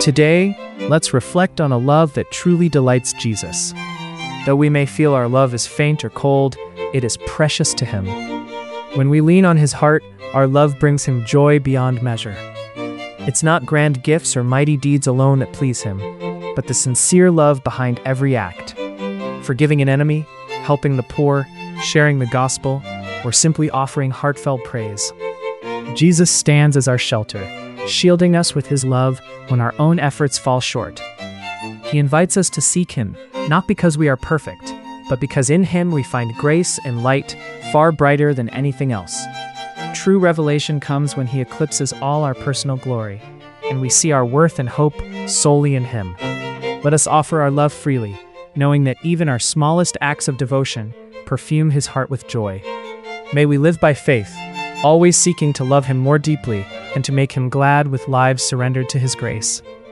Today, let's reflect on a love that truly delights Jesus. Though we may feel our love is faint or cold, it is precious to Him. When we lean on His heart, our love brings Him joy beyond measure. It's not grand gifts or mighty deeds alone that please Him, but the sincere love behind every act. Forgiving an enemy, helping the poor, sharing the gospel, or simply offering heartfelt praise. Jesus stands as our shelter, shielding us with His love when our own efforts fall short. He invites us to seek Him, not because we are perfect, but because in Him we find grace and light far brighter than anything else. True revelation comes when He eclipses all our personal glory, and we see our worth and hope solely in Him. Let us offer our love freely, knowing that even our smallest acts of devotion perfume His heart with joy. May we live by faith, always seeking to love Him more deeply and to make Him glad with lives surrendered to His grace.